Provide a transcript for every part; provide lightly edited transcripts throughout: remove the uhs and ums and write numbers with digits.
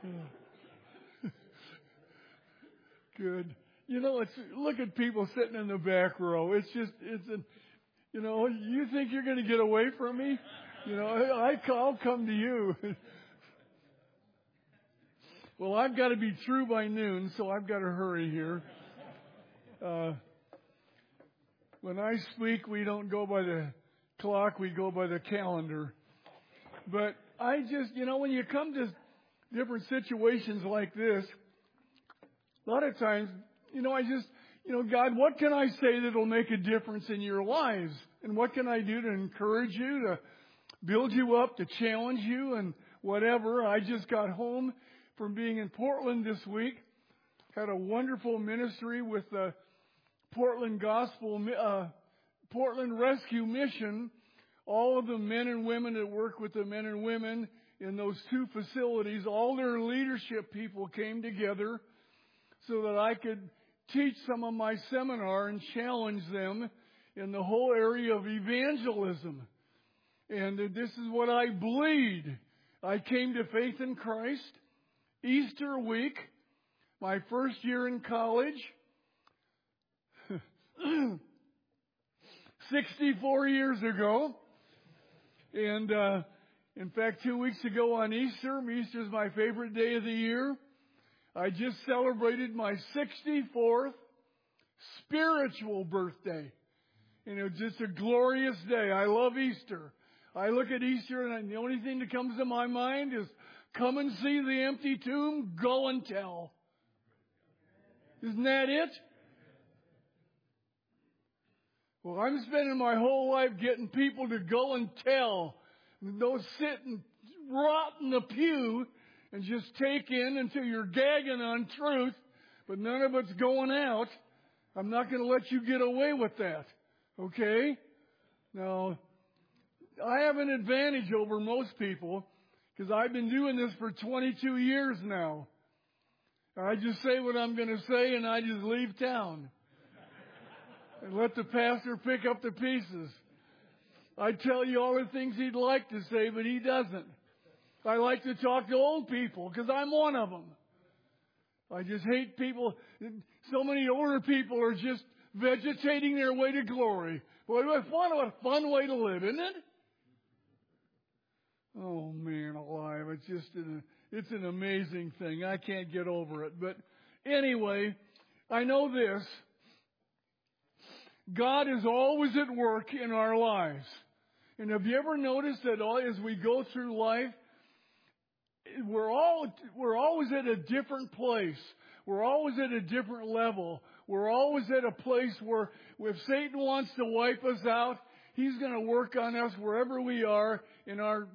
Good. Look at people sitting in the back row. You think you're going to get away from me? I'll come to you. Well, I've got to be through by noon, so I've got to hurry here. When I speak, we don't go by the clock, we go by the calendar. But I just, when you come to different situations like this, a lot of times, God, what can I say that'll make a difference in your lives? And what can I do to encourage you, to build you up, to challenge you, and whatever. I just got home from being in Portland this week. Had a wonderful ministry with the Portland Rescue Mission. All of the men and women that work with the men and women in those two facilities, all their leadership people came together so that I could teach some of my seminar and challenge them in the whole area of evangelism. And this is what I bleed. I came to faith in Christ Easter week, my first year in college, 64 years ago. And in fact, 2 weeks ago on Easter is my favorite day of the year. I just celebrated my 64th spiritual birthday. And it was just a glorious day. I love Easter. I look at Easter and the only thing that comes to my mind is come and see the empty tomb, go and tell. Isn't that it? Well, I'm spending my whole life getting people to go and tell. Don't sit and rot in the pew and just take in until you're gagging on truth, but none of it's going out. I'm not going to let you get away with that. Okay? Now, I have an advantage over most people because I've been doing this for 22 years now. I just say what I'm going to say and I just leave town and let the pastor pick up the pieces. I tell you all the things he'd like to say, but he doesn't. I like to talk to old people because I'm one of them. I just hate people. So many older people are just vegetating their way to glory. Boy, what a fun way to live, isn't it? Oh, man alive. It's an amazing thing. I can't get over it. But anyway, I know this. God is always at work in our lives. And have you ever noticed that as we go through life, we're always at a different place. We're always at a different level. We're always at a place where if Satan wants to wipe us out, he's going to work on us wherever we are in our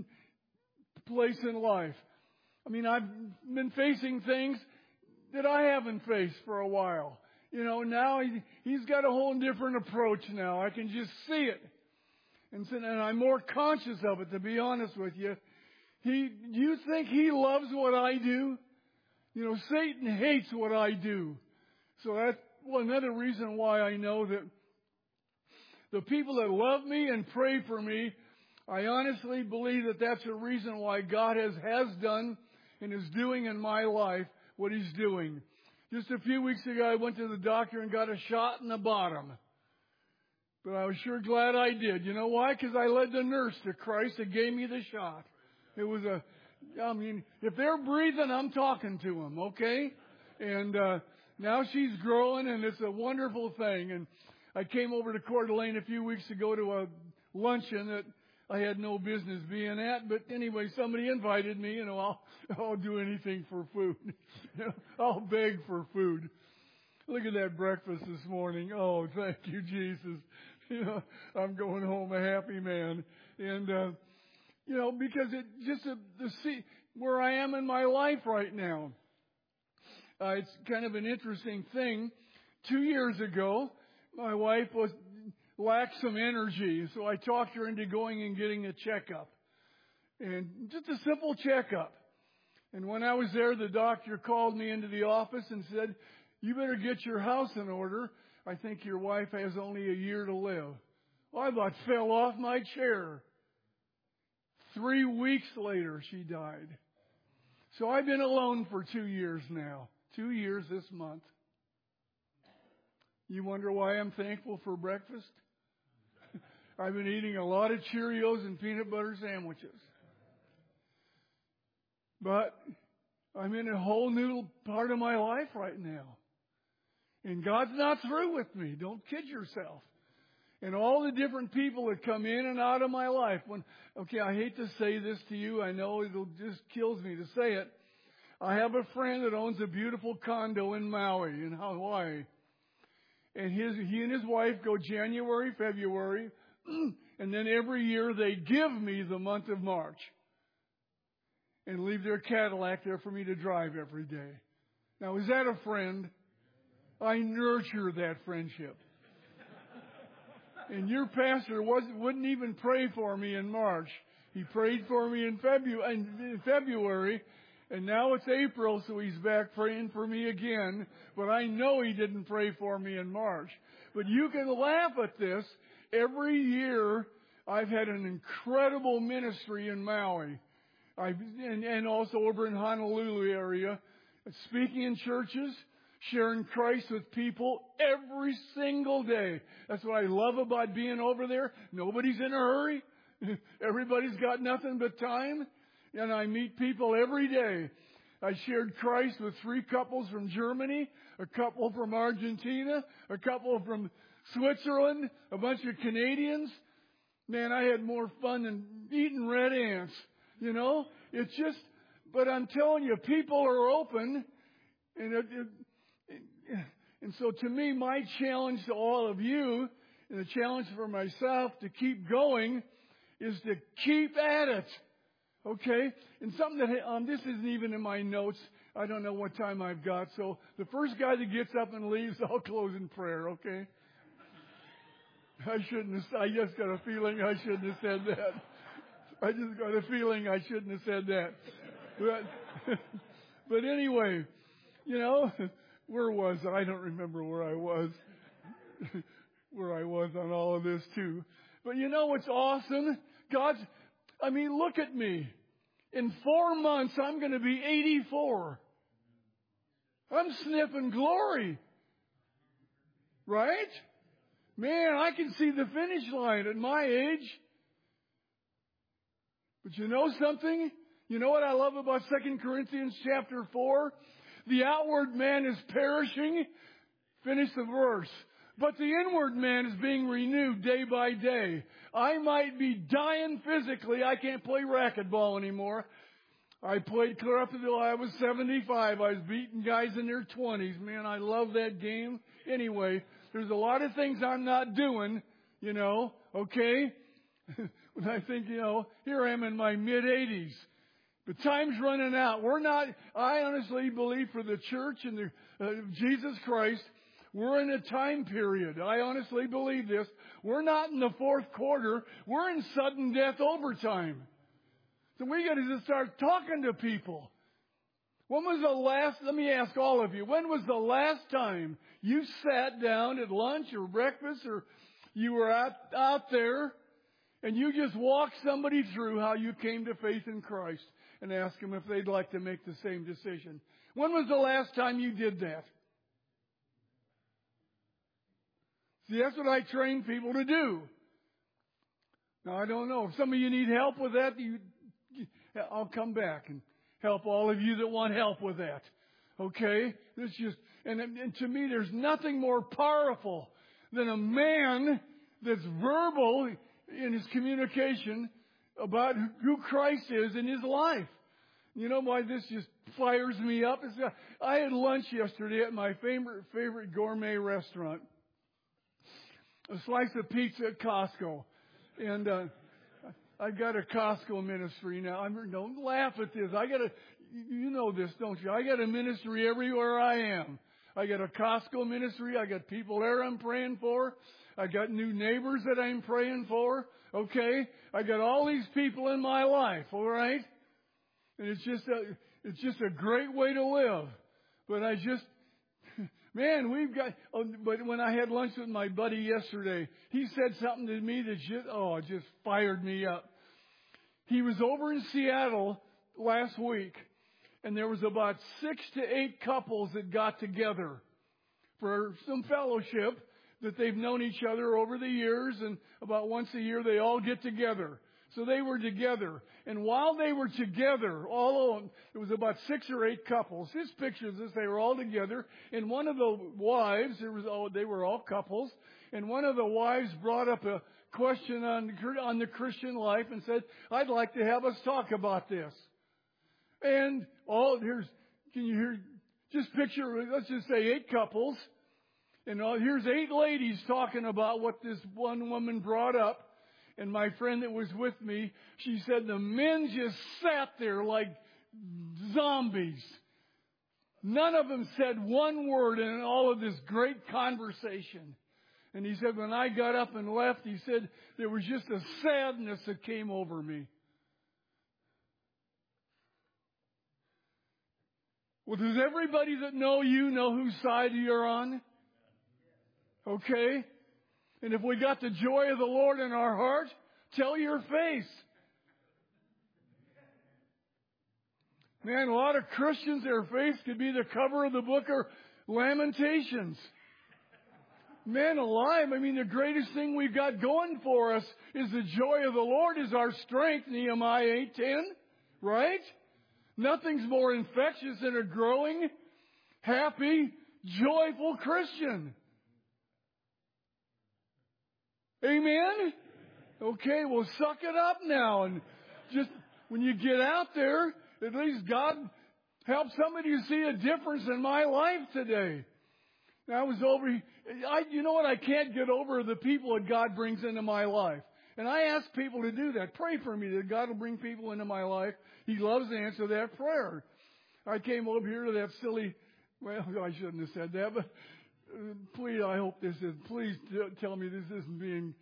place in life. I mean, I've been facing things that I haven't faced for a while. Now he's got a whole different approach now. I can just see it. And I'm more conscious of it, to be honest with you. You think he loves what I do? Satan hates what I do. So that's another reason why I know that the people that love me and pray for me, I honestly believe that that's a reason why God has done and is doing in my life what he's doing. Just a few weeks ago, I went to the doctor and got a shot in the bottom. But I was sure glad I did. You know why? Because I led the nurse to Christ and gave me the shot. It was if they're breathing, I'm talking to them, okay? And now she's growing, and it's a wonderful thing. And I came over to Coeur d'Alene a few weeks ago to a luncheon that I had no business being at. But anyway, somebody invited me. I'll do anything for food. I'll beg for food. Look at that breakfast this morning. Oh, thank you, Jesus. I'm going home a happy man. And, because it just to see where I am in my life right now. It's kind of an interesting thing. 2 years ago, my wife lacked some energy, so I talked her into going and getting a checkup. And just a simple checkup. And when I was there, the doctor called me into the office and said, "You better get your house in order. I think your wife has only a year to live." Well, I about fell off my chair. 3 weeks later, she died. So I've been alone for 2 years now. 2 years this month. You wonder why I'm thankful for breakfast? I've been eating a lot of Cheerios and peanut butter sandwiches. But I'm in a whole new part of my life right now. And God's not through with me. Don't kid yourself. And all the different people that come in and out of my life. I hate to say this to you. I know it just kills me to say it. I have a friend that owns a beautiful condo in Maui, in Hawaii. And he and his wife go January, February, and then every year they give me the month of March and leave their Cadillac there for me to drive every day. Now, is that a friend? I nurture that friendship. And your pastor wouldn't even pray for me in March. He prayed for me in February, and now it's April, so he's back praying for me again. But I know he didn't pray for me in March. But you can laugh at this. Every year, I've had an incredible ministry in Maui. And also over in Honolulu area, speaking in churches, sharing Christ with people every single day. That's what I love about being over there. Nobody's in a hurry. Everybody's got nothing but time. And I meet people every day. I shared Christ with 3 couples from Germany, a couple from Argentina, a couple from Switzerland, a bunch of Canadians. Man, I had more fun than eating red ants. You know, it's just, but I'm telling you, people are open. And so to me, my challenge to all of you, and the challenge for myself to keep going, is to keep at it. Okay? And something that, this isn't even in my notes. I don't know what time I've got. So the first guy that gets up and leaves, I'll close in prayer, okay? I just got a feeling I shouldn't have said that. I just got a feeling I shouldn't have said that. But anyway, you know, where was I? I don't remember where I was. Where I was on all of this too. But you know what's awesome? Look at me. In 4 months, I'm going to be 84. I'm sniffing glory. Right? Man, I can see the finish line at my age. But you know something? You know what I love about 2 Corinthians chapter 4? The outward man is perishing. Finish the verse. But the inward man is being renewed day by day. I might be dying physically. I can't play racquetball anymore. I played clear up until I was 75. I was beating guys in their 20s. Man, I love that game. Anyway, there's a lot of things I'm not doing, you know, okay? When I think, you know, here I am in my mid-80s. But time's running out. I honestly believe for the church and Jesus Christ, we're in a time period. I honestly believe this. We're not in the fourth quarter. We're in sudden death overtime. So we got to just start talking to people. Let me ask all of you, when was the last time you sat down at lunch or breakfast or you were out there and you just walked somebody through how you came to faith in Christ and asked them if they'd like to make the same decision? When was the last time you did that? See, that's what I train people to do. Now, I don't know. If some of you need help with that, I'll come back and help all of you that want help with that. Okay? And to me, there's nothing more powerful than a man that's verbal in his communication about who Christ is in his life. You know why this just fires me up? I had lunch yesterday at my favorite gourmet restaurant. A slice of pizza at Costco. And I've got a Costco ministry now. Don't laugh at this. You know this, don't you? I got a ministry everywhere I am. I got a Costco ministry. I got people there I'm praying for. I got new neighbors that I'm praying for. Okay? I got all these people in my life, all right? And it's just a great way to live. But but when I had lunch with my buddy yesterday, he said something to me that just fired me up. He was over in Seattle last week, And there was about 6 to 8 couples that got together for some fellowship that they've known each other over the years, and about once a year they all get together. So they were together. And while they were together, it was about 6 or 8 couples. His pictures this, they were all together. And one of the wives, they were all couples, and one of the wives brought up a question on the Christian life and said, I'd like to have us talk about this. And can you hear, just picture, let's just say 8 couples. And here's 8 ladies talking about what this one woman brought up. And my friend that was with me, she said the men just sat there like zombies. None of them said one word in all of this great conversation. And he said, when I got up and left, he said, there was just a sadness that came over me. Well, does everybody that know you know whose side you're on? Okay? And if we got the joy of the Lord in our heart, tell your face. Man, a lot of Christians, their face could be the cover of the book of Lamentations. Man alive, I mean, the greatest thing we've got going for us is the joy of the Lord is our strength, Nehemiah 8:10, right? Nothing's more infectious than a growing, happy, joyful Christian. Amen? Okay, well, suck it up now. And just when you get out there, at least God help somebody to see a difference in my life today. You know what? I can't get over the people that God brings into my life. And I ask people to do that. Pray for me that God will bring people into my life. He loves to answer that prayer. I came over here to that silly, well, I shouldn't have said that, but please, I hope please tell me this isn't being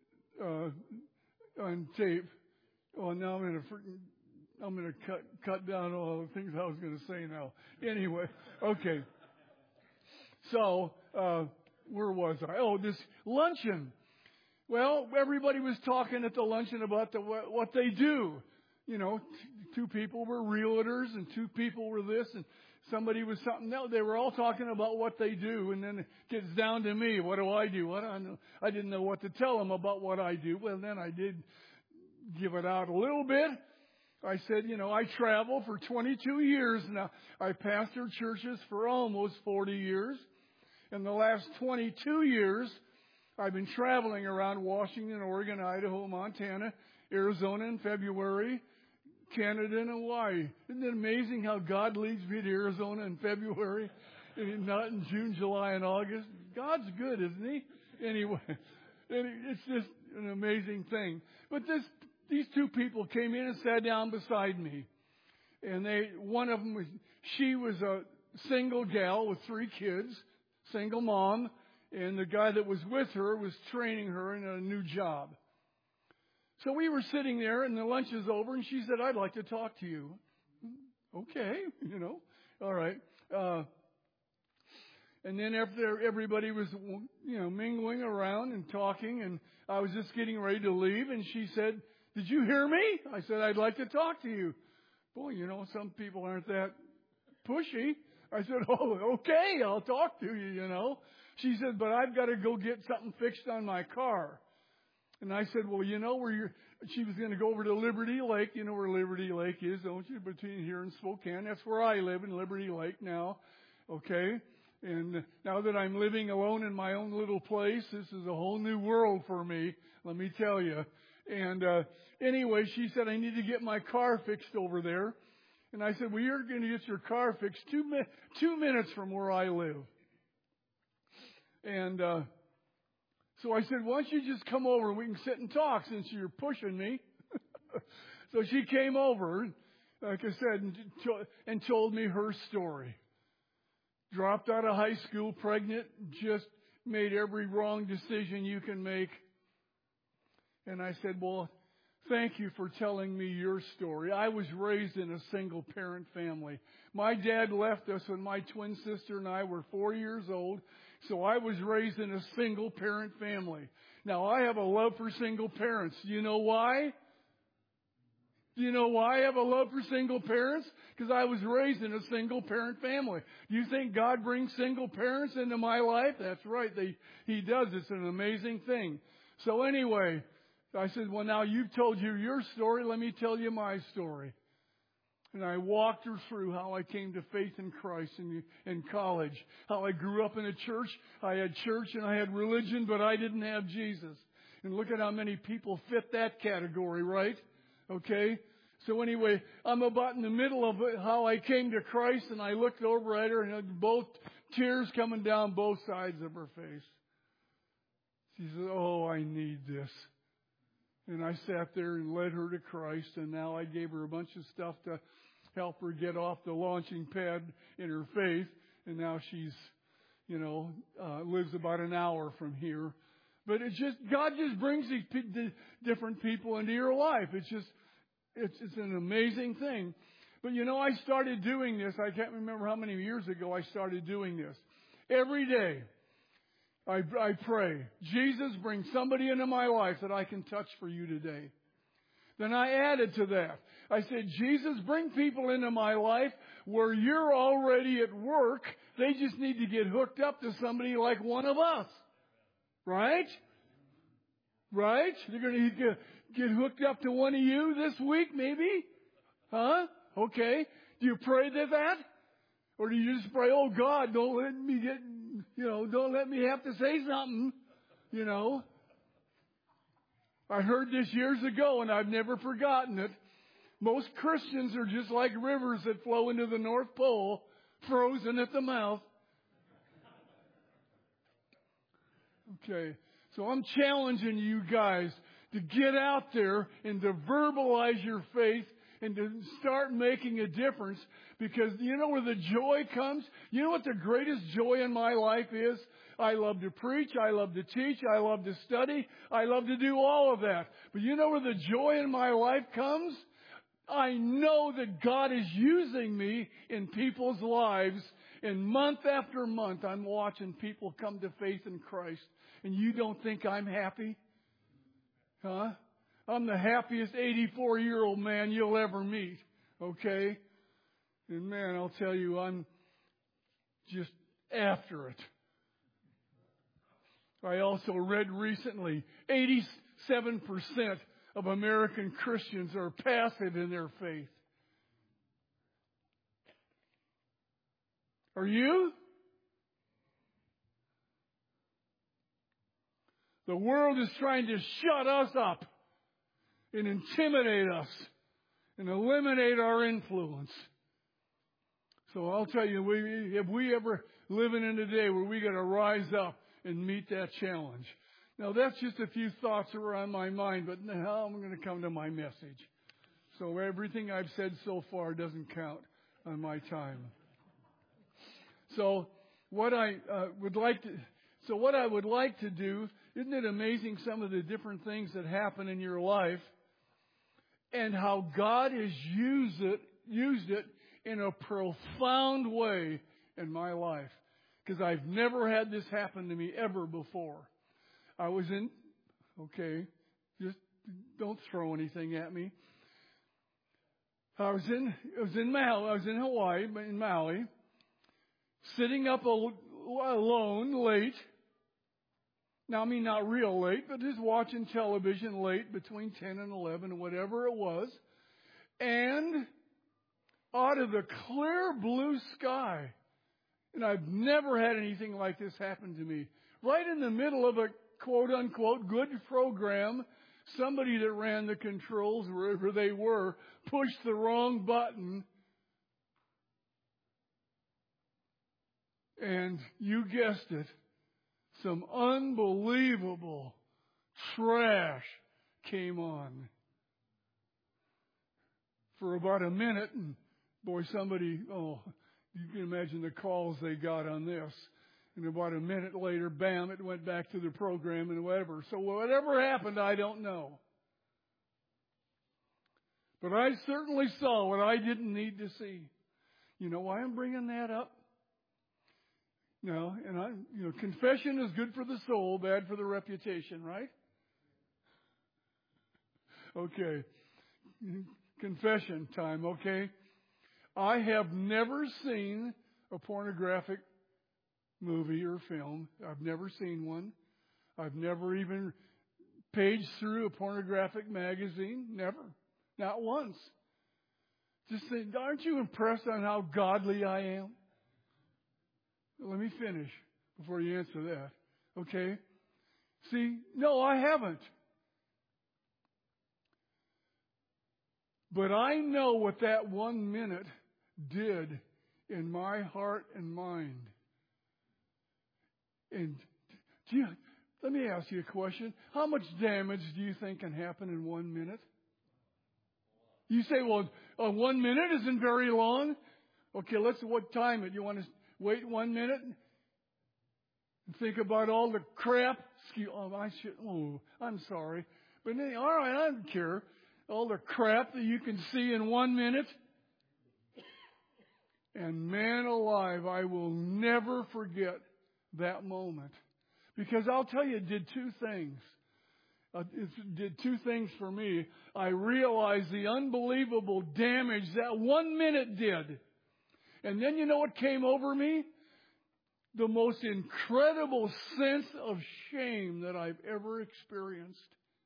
on tape. Oh, now I'm going to cut down all the things I was going to say now. Anyway, okay. So, where was I? Oh, this luncheon. Well, everybody was talking at the luncheon about what they do. You know, 2 people were realtors and 2 people were this, and somebody was something else. They were all talking about what they do, and then it gets down to me. What do I do? What do I know? I didn't know what to tell them about what I do. Well, then I did give it out a little bit. I said, I travel for 22 years now. I pastored churches for almost 40 years. In the last 22 years, I've been traveling around Washington, Oregon, Idaho, Montana, Arizona in February, Canada and Hawaii. Isn't it amazing how God leads me to Arizona in February and not in June, July, and August? God's good, isn't He? Anyway, it's just an amazing thing. But these 2 people came in and sat down beside me. And one of them she was a single gal with 3 kids, single mom, and the guy that was with her was training her in a new job. So we were sitting there, and the lunch is over, and she said, I'd like to talk to you. Okay, all right. And then after everybody was, mingling around and talking, and I was just getting ready to leave, and she said, did you hear me? I said, I'd like to talk to you. Boy, some people aren't that pushy. I said, oh, okay, I'll talk to you, She said, but I've got to go get something fixed on my car. And I said, well, she was going to go over to Liberty Lake. You know where Liberty Lake is, don't you? Between here and Spokane. That's where I live, in Liberty Lake now. Okay? And now that I'm living alone in my own little place, this is a whole new world for me, let me tell you. And anyway, she said, I need to get my car fixed over there. And I said, well, you're going to get your car fixed 2 minutes from where I live. And so I said, why don't you just come over and we can sit and talk since you're pushing me. So she came over, like I said, and told me her story. Dropped out of high school, pregnant, just made every wrong decision you can make. And I said, well, thank you for telling me your story. I was raised in a single parent family. My dad left us when my twin sister and I were 4 years old. So I was raised in a single parent family. Now I have a love for single parents. Do you know why? Do you know why I have a love for single parents? Because I was raised in a single parent family. Do you think God brings single parents into my life? That's right. He does. It's an amazing thing. So anyway, I said, well, now you've told you your story. Let me tell you my story. And I walked her through how I came to faith in Christ in college. How I grew up in a church. I had church and I had religion, but I didn't have Jesus. And look at how many people fit that category, right? Okay? So anyway, I'm about in the middle of how I came to Christ, and I looked over at her, and had both tears coming down both sides of her face. She said, oh, I need this. And I sat there and led her to Christ, and now I gave her a bunch of stuff to help her get off the launching pad in her faith, and now she's, lives about an hour from here. But God just brings these different people into your life. It's an amazing thing. But I started doing this. I can't remember how many years ago I started doing this. Every day, I pray, Jesus, bring somebody into my life that I can touch for you today. Then I added to that. I said, Jesus, bring people into my life where you're already at work. They just need to get hooked up to somebody like one of us. Right? Right? They're going to get hooked up to one of you this week, maybe? Huh? Okay. Do you pray to that? Or do you just pray, oh God, don't let me don't let me have to say something, I heard this years ago and I've never forgotten it. Most Christians are just like rivers that flow into the North Pole, frozen at the mouth. Okay, so I'm challenging you guys to get out there and to verbalize your faith and to start making a difference, because you know where the joy comes? You know what the greatest joy in my life is? I love to preach, I love to teach, I love to study, I love to do all of that. But you know where the joy in my life comes? I know that God is using me in people's lives, and month after month I'm watching people come to faith in Christ. And you don't think I'm happy? Huh? I'm the happiest 84-year-old man you'll ever meet. Okay? And man, I'll tell you, I'm just after it. I also read recently, 87% of American Christians are passive in their faith. Are you? The world is trying to shut us up and intimidate us and eliminate our influence. So I'll tell you, if we ever living in a day where we got to rise up and meet that challenge. Now that's just a few thoughts that were on my mind, but now I'm going to come to my message. So everything I've said so far doesn't count on my time. So what I would like to do, isn't it amazing some of the different things that happen in your life and how God has used it in a profound way in my life? Because I've never had this happen to me ever before. Just don't throw anything at me. I was in Hawaii, in Maui, sitting up alone late. Now, I mean, not real late, but just watching television late, between 10 and 11, or whatever it was. And out of the clear blue sky, and I've never had anything like this happen to me, right in the middle of a quote-unquote good program, somebody that ran the controls, wherever they were, pushed the wrong button. And you guessed it, some unbelievable trash came on for about a minute. And boy, you can imagine the calls they got on this. And about a minute later, bam, it went back to the program and whatever. So whatever happened, I don't know. But I certainly saw what I didn't need to see. You know why I'm bringing that up? No, and confession is good for the soul, bad for the reputation, right? Okay. Confession time, okay? I have never seen a pornographic movie or film. I've never seen one. I've never even paged through a pornographic magazine. Never. Not once. Just think, aren't you impressed on how godly I am? Let me finish before you answer that. Okay? See, no, I haven't. But I know what that 1 minute did in my heart and mind. And let me ask you a question. How much damage do you think can happen in 1 minute? You say, well, 1 minute isn't very long. Okay, what time it? You want to wait 1 minute? And think about all the crap. I'm sorry. But all right, I don't care. All the crap that you can see in 1 minute. And man alive, I will never forget that moment. Because I'll tell you, it did two things. It did two things for me. I realized the unbelievable damage that 1 minute did. And then you know what came over me? The most incredible sense of shame that I've ever experienced.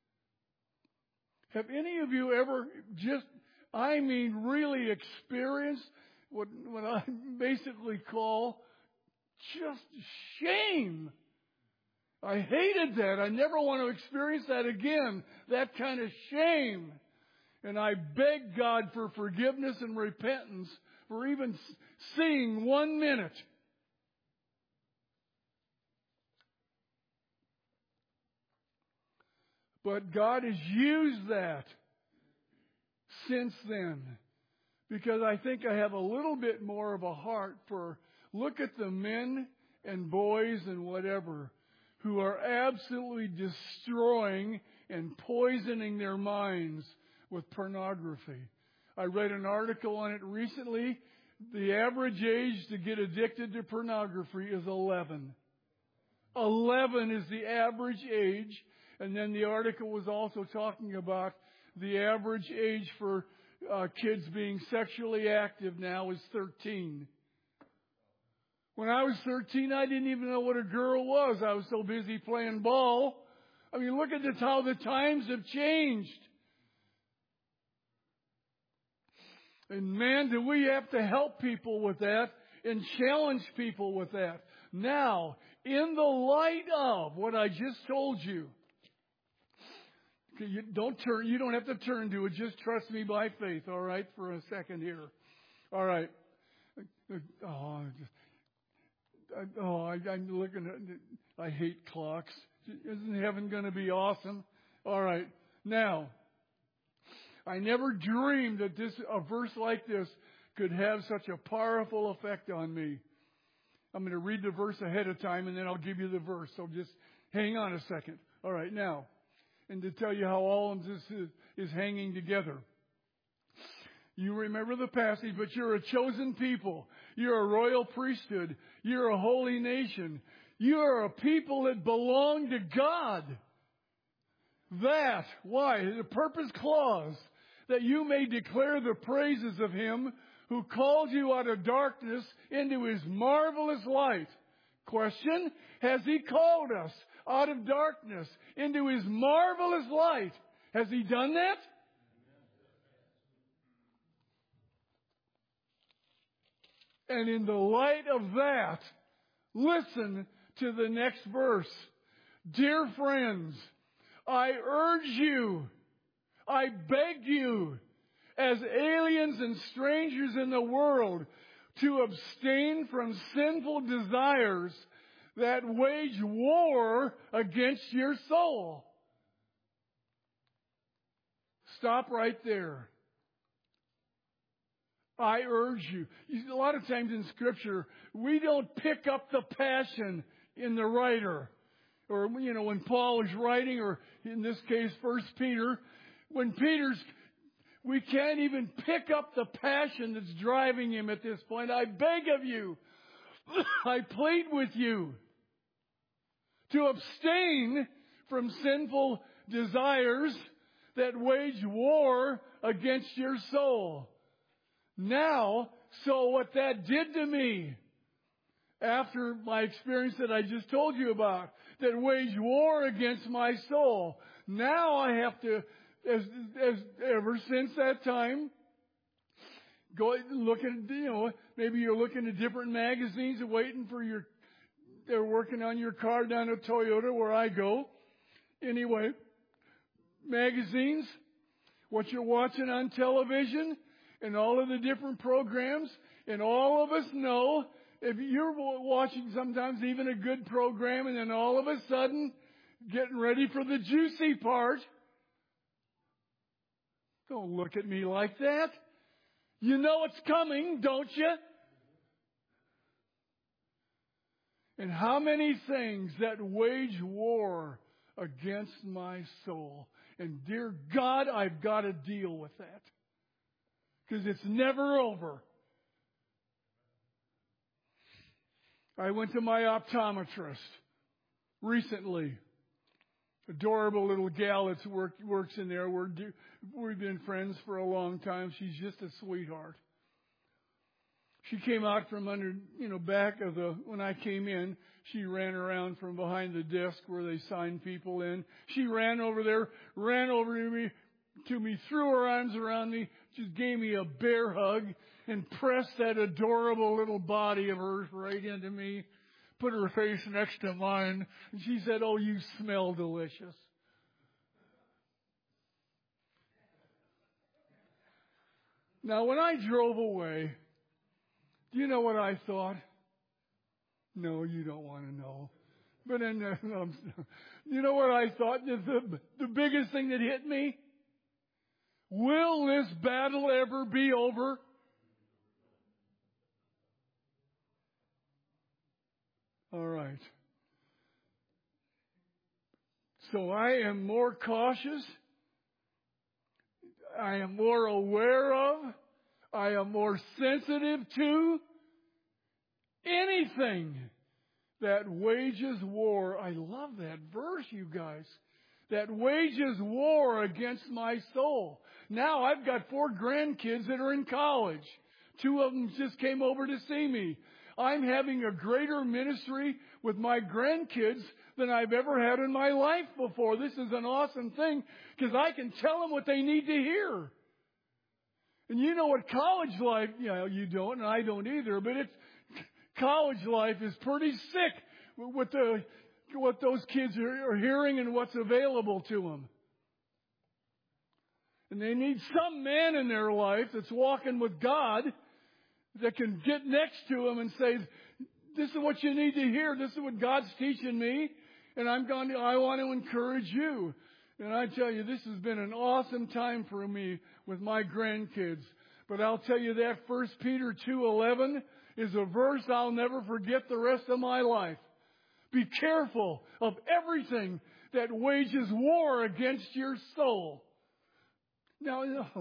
Have any of you ever really experienced what I basically call just shame? I hated that. I never want to experience that again, that kind of shame. And I beg God for forgiveness and repentance for even seeing 1 minute. But God has used that since then, because I think I have a little bit more of a heart for, look at the men and boys and whatever who are absolutely destroying and poisoning their minds with pornography. I read an article on it recently. The average age to get addicted to pornography is 11. 11 is the average age. And then the article was also talking about the average age for kids being sexually active now is 13. When I was 13, I didn't even know what a girl was. I was so busy playing ball. I mean, look at how the times have changed. And man, do we have to help people with that and challenge people with that. Now, in the light of what I just told you, you don't have to turn to it. Just trust me by faith, all right, for a second here. All right. I'm looking at, I hate clocks. Isn't heaven going to be awesome? All right. Now, I never dreamed that a verse like this could have such a powerful effect on me. I'm going to read the verse ahead of time, and then I'll give you the verse. So just hang on a second. All right. Now, and to tell you how all of this is hanging together. You remember the passage, but you're a chosen people. You're a royal priesthood. You're a holy nation. You're a people that belong to God. Why? The purpose clause, that you may declare the praises of Him who called you out of darkness into His marvelous light. Question, has He called us out of darkness into His marvelous light? Has He done that? And in the light of that, listen to the next verse. Dear friends, I urge you, I beg you, as aliens and strangers in the world, to abstain from sinful desires that wage war against your soul. Stop right there. I urge you. A lot of times in Scripture, we don't pick up the passion in the writer. Or, when Paul is writing, or in this case, 1 Peter, we can't even pick up the passion that's driving him at this point. I beg of you, I plead with you to abstain from sinful desires that wage war against your soul. Now, so what that did to me, after my experience that I just told you about, that waged war against my soul, now I have to, as ever since that time, go look at, maybe you're looking at different magazines and waiting for they're working on your car down at Toyota where I go. Anyway, magazines, what you're watching on television, and all of the different programs, and all of us know, if you're watching sometimes even a good program, and then all of a sudden, getting ready for the juicy part, don't look at me like that. You know it's coming, don't you? And how many things that wage war against my soul. And dear God, I've got to deal with that. Because it's never over. I went to my optometrist recently. Adorable little gal that works in there. We've been friends for a long time. She's just a sweetheart. She came out from under, back of when I came in, she ran around from behind the desk where they sign people in. She ran over there, ran over to me, threw her arms around me, just gave me a bear hug, and pressed that adorable little body of hers right into me, put her face next to mine, and she said, "Oh, you smell delicious." Now, when I drove away, do you know what I thought? No, you don't want to know. But you know what I thought? The biggest thing that hit me? Will this battle ever be over? All right. So I am more cautious. I am more aware of. I am more sensitive to anything that wages war. I love that verse, you guys. That wages war against my soul. Now I've got 4 grandkids that are in college. 2 of them just came over to see me. I'm having a greater ministry with my grandkids than I've ever had in my life before. This is an awesome thing because I can tell them what they need to hear. And you know what college life, you don't, and I don't either, but college life is pretty sick with what those kids are hearing and what's available to them. And they need some man in their life that's walking with God that can get next to them and say, "This is what you need to hear. This is what God's teaching me, and I want to encourage you." And I tell you, this has been an awesome time for me with my grandkids. But I'll tell you that 1 Peter 2:11 is a verse I'll never forget the rest of my life. Be careful of everything that wages war against your soul. Now,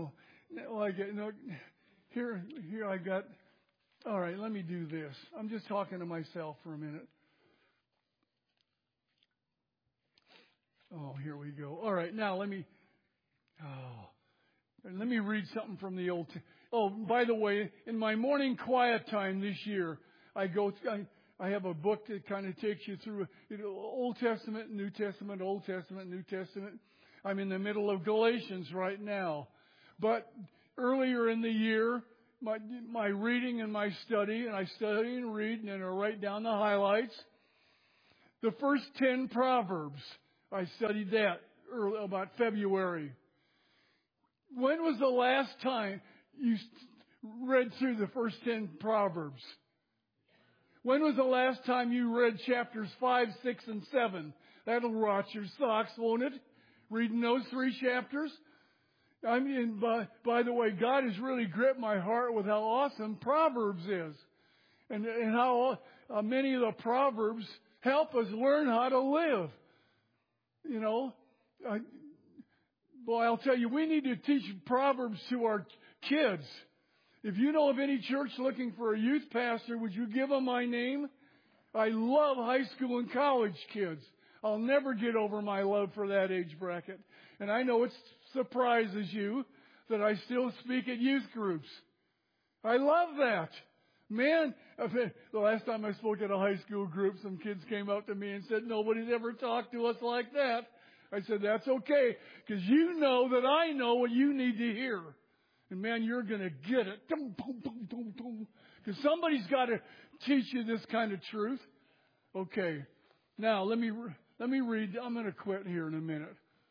here I got, all right, let me do this. I'm just talking to myself for a minute. Oh, here we go. All right, now let me read something from the Old Testament. Oh, by the way, in my morning quiet time this year, I have a book that kind of takes you through Old Testament, New Testament, Old Testament, New Testament. I'm in the middle of Galatians right now. But earlier in the year, my reading and my study, and I study and read, and then I write down the highlights. The first 10 Proverbs, I studied that about February. When was the last time you read through the first 10 Proverbs? When was the last time you read chapters 5, 6, and 7? That'll rot your socks, won't it? Reading those 3 chapters? I mean, by the way, God has really gripped my heart with how awesome Proverbs is. And how many of the Proverbs help us learn how to live. I'll tell you, we need to teach Proverbs to our kids. If you know of any church looking for a youth pastor, would you give them my name? I love high school and college kids. I'll never get over my love for that age bracket. And I know it surprises you that I still speak at youth groups. I love that. Man, the last time I spoke at a high school group, some kids came up to me and said, nobody's ever talked to us like that. I said, that's okay, because you know that I know what you need to hear. And man, you're going to get it. Because somebody's got to teach you this kind of truth. Okay. Now, let me read. I'm going to quit here in a minute.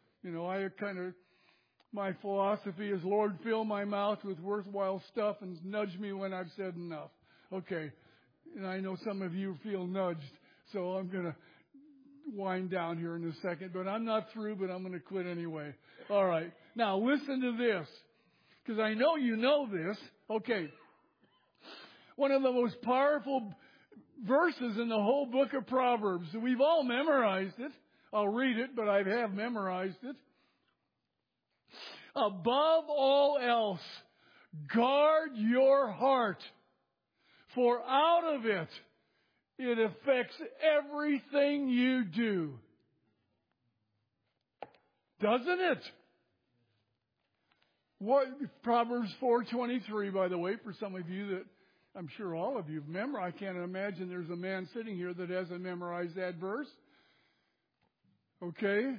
My philosophy is, Lord, fill my mouth with worthwhile stuff and nudge me when I've said enough. Okay. And I know some of you feel nudged, so I'm going to wind down here in a second. But I'm not through, but I'm going to quit anyway. All right. Now, listen to this, because I know you know this. Okay. One of the most powerful verses in the whole book of Proverbs. We've all memorized it. I'll read it, but I have memorized it. Above all else, guard your heart, for out of it affects everything you do. Doesn't it? What Proverbs 4:23, by the way, for some of you that I'm sure all of you have memorized. I can't imagine there's a man sitting here that hasn't memorized that verse. Okay?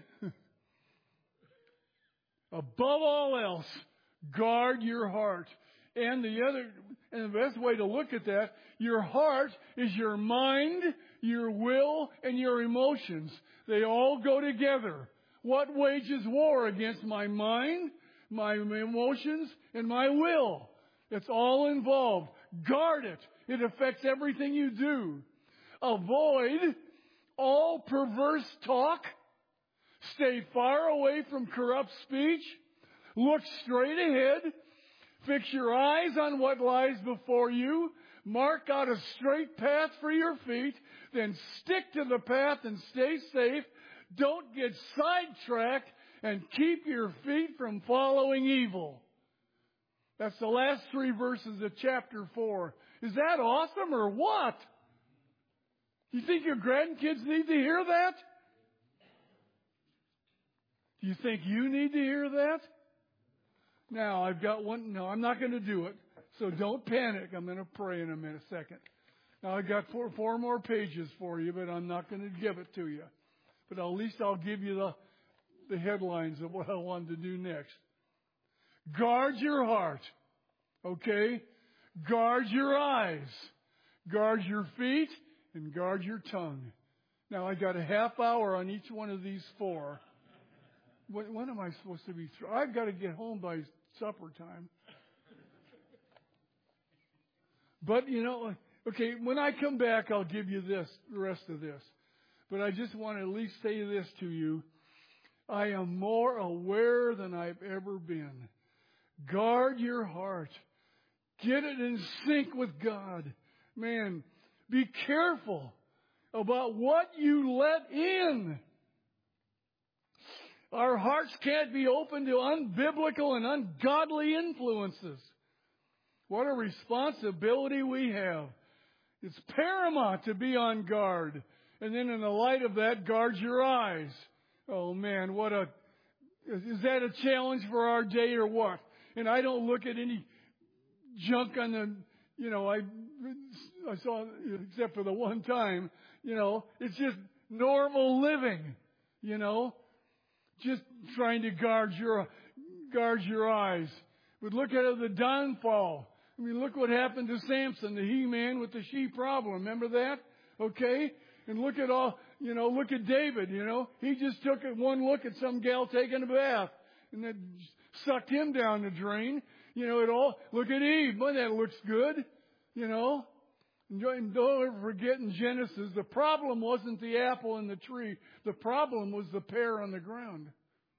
Above all else, guard your heart. And the best way to look at that, your heart is your mind, your will, and your emotions. They all go together. What wages war against my mind, my emotions, and my will? It's all involved. Guard it. It affects everything you do. Avoid all perverse talk. Stay far away from corrupt speech. Look straight ahead. Fix your eyes on what lies before you. Mark out a straight path for your feet. Then stick to the path and stay safe. Don't get sidetracked and keep your feet from following evil. That's the last 3 verses of chapter 4. Is that awesome or what? You think your grandkids need to hear that? Do you think you need to hear that? Now, I've got one. No, I'm not going to do it. So don't panic. I'm going to pray in a second. Now, I've got four more pages for you, but I'm not going to give it to you. But at least I'll give you the headlines of what I wanted to do next. Guard your heart. Okay? Guard your eyes. Guard your feet. And guard your tongue. Now, I got a half hour on each one of these 4. When am I supposed to be through? I've got to get home by supper time. But, okay, when I come back, I'll give you the rest of this. But I just want to at least say this to you. I am more aware than I've ever been. Guard your heart. Get it in sync with God. Man, be careful about what you let in. Our hearts can't be open to unbiblical and ungodly influences. What a responsibility we have. It's paramount to be on guard. And then in the light of that, guard your eyes. Oh man, is that a challenge for our day or what? And I don't look at any junk on the, I saw, except for the one time, it's just normal living, just trying to guard your eyes. But look at the downfall. I mean, look what happened to Samson, the he-man with the she problem. Remember that? Okay? And look at David, He just took one look at some gal taking a bath and that sucked him down the drain. Look at Eve. Boy, that looks good, And don't ever forget in Genesis, the problem wasn't the apple in the tree. The problem was the pear on the ground.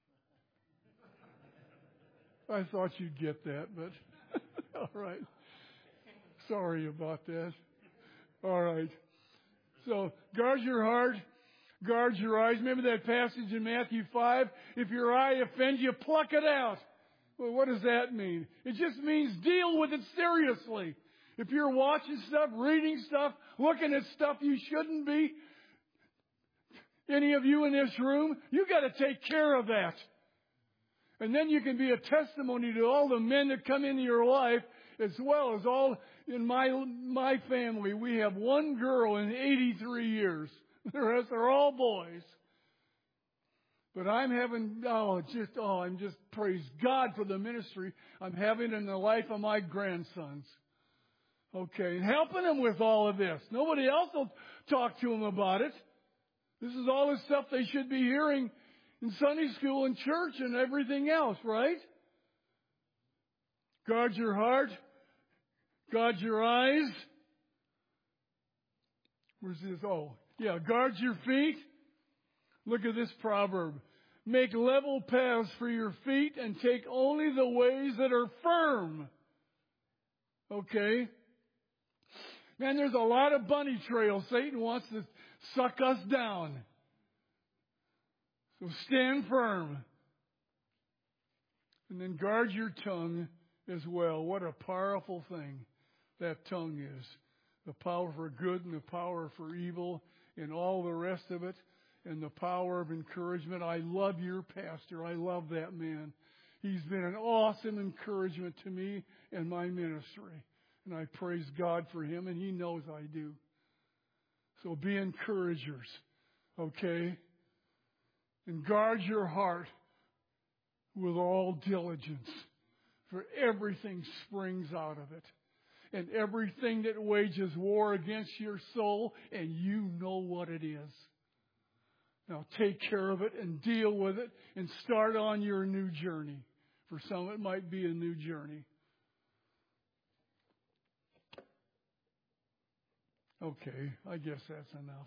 I thought you'd get that, but all right. Sorry about that. All right. So guard your heart, guard your eyes. Remember that passage in Matthew 5? If your eye offends you, pluck it out. Well, what does that mean? It just means deal with it seriously. If you're watching stuff, reading stuff, looking at stuff you shouldn't be, any of you in this room, you got to take care of that. And then you can be a testimony to all the men that come into your life, as well as all in my family. We have one girl in 83 years. The rest are all boys. But I'm just praise God for the ministry I'm having in the life of my grandsons. Okay, and helping them with all of this. Nobody else will talk to them about it. This is all the stuff they should be hearing in Sunday school and church and everything else, right? Guard your heart. Guard your eyes. Where's this? Oh, yeah, guard your feet. Look at this proverb. Make level paths for your feet and take only the ways that are firm. Okay? Man, there's a lot of bunny trails. Satan wants to suck us down. So stand firm. And then guard your tongue as well. What a powerful thing that tongue is. The power for good and the power for evil and all the rest of it. And the power of encouragement. I love your pastor. I love that man. He's been an awesome encouragement to me and my ministry. And I praise God for him, and he knows I do. So be encouragers, okay? And guard your heart with all diligence, for everything springs out of it. And everything that wages war against your soul, and you know what it is. Now take care of it and deal with it and start on your new journey. For some it might be a new journey. Okay, I guess that's enough.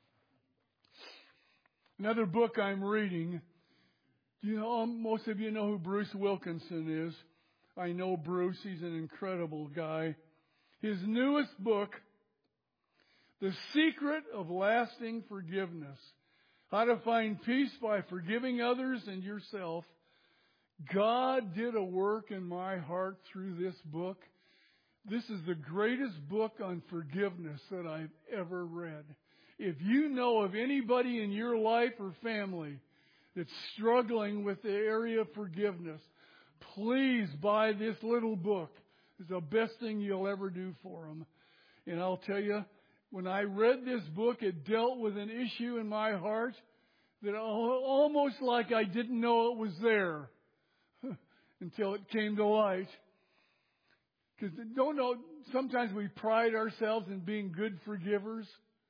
Another book I'm reading. Do you know, most of you know who Bruce Wilkinson is. I know Bruce. He's an incredible guy. His newest book, The Secret of Lasting Forgiveness. How to find peace by forgiving others and yourself. God did a work in my heart through this book. This is the greatest book on forgiveness that I've ever read. If you know of anybody in your life or family that's struggling with the area of forgiveness, please buy this little book. It's the best thing you'll ever do for them. And I'll tell you, when I read this book, it dealt with an issue in my heart that almost like I didn't know it was there until it came to light. Because sometimes we pride ourselves in being good forgivers.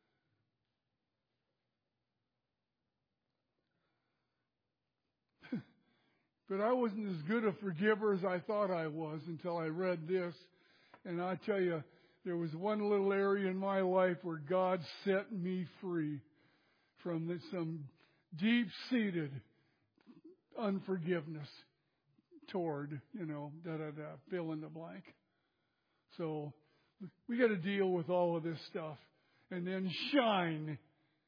But I wasn't as good a forgiver as I thought I was until I read this. And I tell you, there was one little area in my life where God set me free from some deep-seated unforgiveness toward, fill in the blank. So we got to deal with all of this stuff. And then shine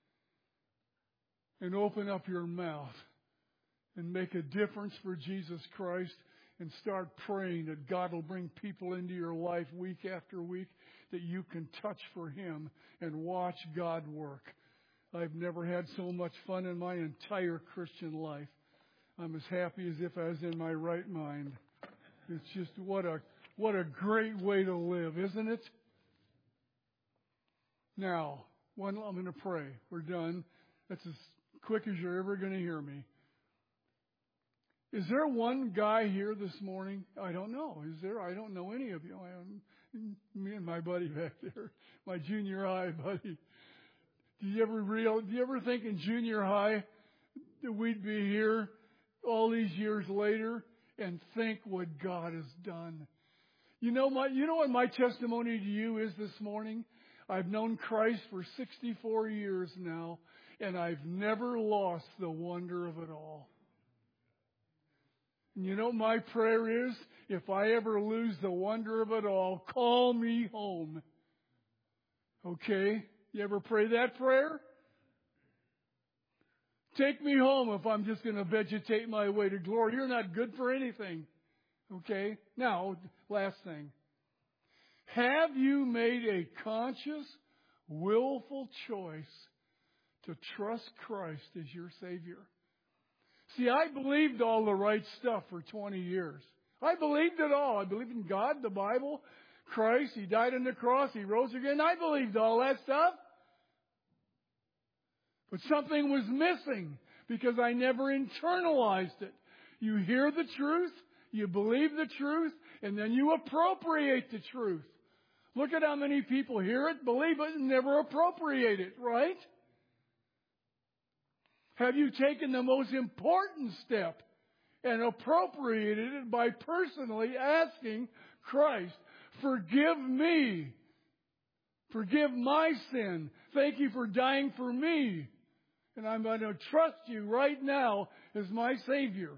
and open up your mouth and make a difference for Jesus Christ and start praying that God will bring people into your life week after week that you can touch for Him and watch God work. I've never had so much fun in my entire Christian life. I'm as happy as if I was in my right mind. It's just what a great way to live, isn't it? Now, I'm going to pray. We're done. That's as quick as you're ever going to hear me. Is there one guy here this morning? I don't know. Is there? I don't know any of you. Me and my buddy back there, my junior high buddy. Do you ever think in junior high that we'd be here all these years later and think what God has done? You know what my testimony to you is this morning? I've known Christ for 64 years now, and I've never lost the wonder of it all. And you know what my prayer is? If I ever lose the wonder of it all, call me home. Okay? You ever pray that prayer? Take me home if I'm just going to vegetate my way to glory. You're not good for anything. Okay? Now, last thing. Have you made a conscious, willful choice to trust Christ as your Savior? See, I believed all the right stuff for 20 years. I believed it all. I believed in God, the Bible, Christ. He died on the cross. He rose again. I believed all that stuff. But something was missing because I never internalized it. You hear the truth, you believe the truth, and then you appropriate the truth. Look at how many people hear it, believe it, and never appropriate it, right? Have you taken the most important step and appropriated it by personally asking Christ, forgive me, forgive my sin, thank you for dying for me, and I'm going to trust you right now as my Savior.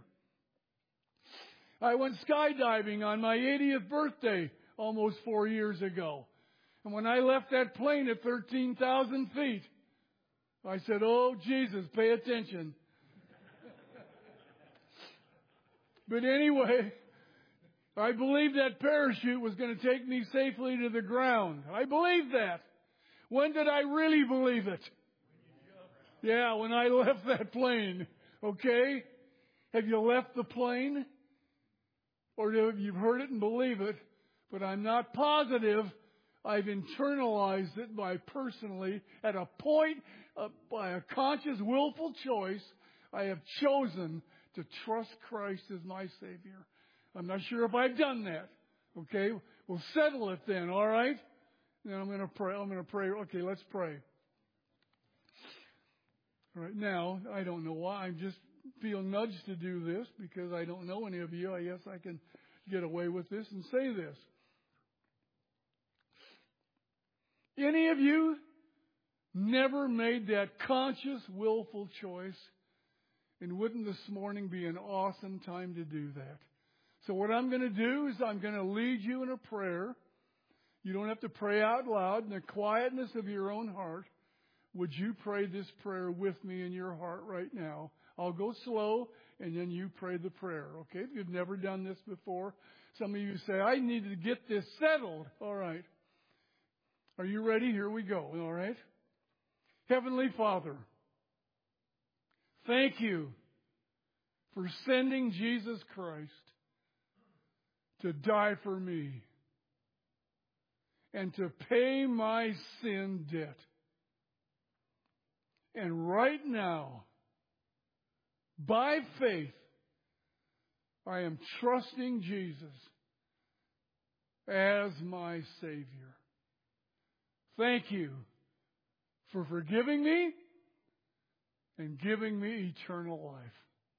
I went skydiving on my 80th birthday almost 4 years ago. And when I left that plane at 13,000 feet, I said, oh, Jesus, pay attention. But anyway, I believed that parachute was going to take me safely to the ground. I believed that. When did I really believe it? Yeah, when I left that plane. Okay? Have you left the plane? Or have you heard it and believe it? But I'm not positive. I've internalized it by personally, at a point, by a conscious, willful choice, I have chosen to trust Christ as my Savior. I'm not sure if I've done that. Okay? We'll settle it then, all right? Now I'm going to pray. Okay, let's pray. All right, now, I don't know why. I just feel nudged to do this because I don't know any of you. I guess I can get away with this and say this. Any of you never made that conscious, willful choice? And wouldn't this morning be an awesome time to do that? So what I'm going to do is I'm going to lead you in a prayer. You don't have to pray out loud. In the quietness of your own heart, would you pray this prayer with me in your heart right now? I'll go slow, and then you pray the prayer, okay? If you've never done this before, some of you say, I need to get this settled. All right. Are you ready? Here we go, all right? Heavenly Father, thank you for sending Jesus Christ to die for me and to pay my sin debt. And right now, by faith, I am trusting Jesus as my Savior. Thank you for forgiving me and giving me eternal life.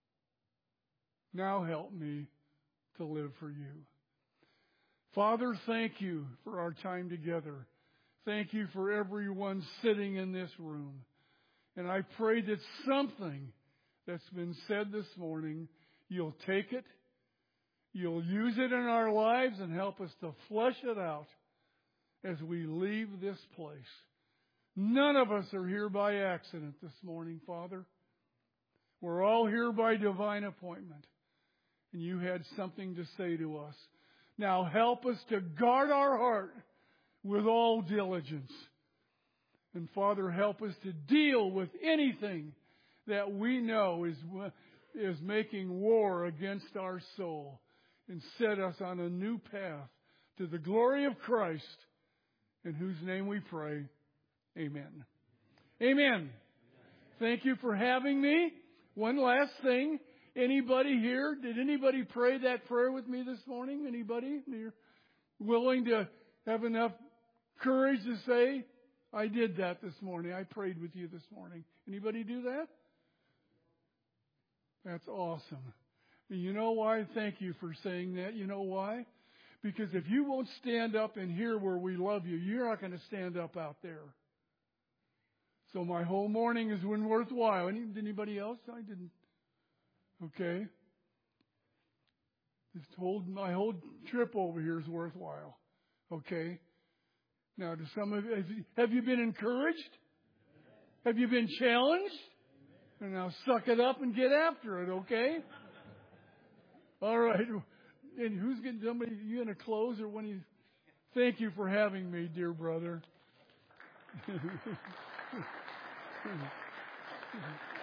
Now help me to live for you. Father, thank you for our time together. Thank you for everyone sitting in this room. And I pray that something that's been said this morning, you'll take it, you'll use it in our lives and help us to flesh it out as we leave this place. None of us are here by accident this morning, Father. We're all here by divine appointment. And you had something to say to us. Now help us to guard our heart with all diligence. And Father, help us to deal with anything that we know is making war against our soul. And set us on a new path to the glory of Christ, in whose name we pray. Amen. Amen. Thank you for having me. One last thing. Anybody here? Did anybody pray that prayer with me this morning? Anybody? You're willing to have enough courage to say, I did that this morning. I prayed with you this morning. Anybody do that? That's awesome. And you know why? Thank you for saying that. You know why? Because if you won't stand up and hear where we love you, you're not going to stand up out there. So my whole morning has been worthwhile. Anybody else? I didn't. Okay. My whole trip over here is worthwhile. Okay. Now, to some of you, have you been encouraged? Have you been challenged? And now suck it up and get after it, okay? All right. And who's getting somebody? You going to close or when you? Thank you for having me, dear brother.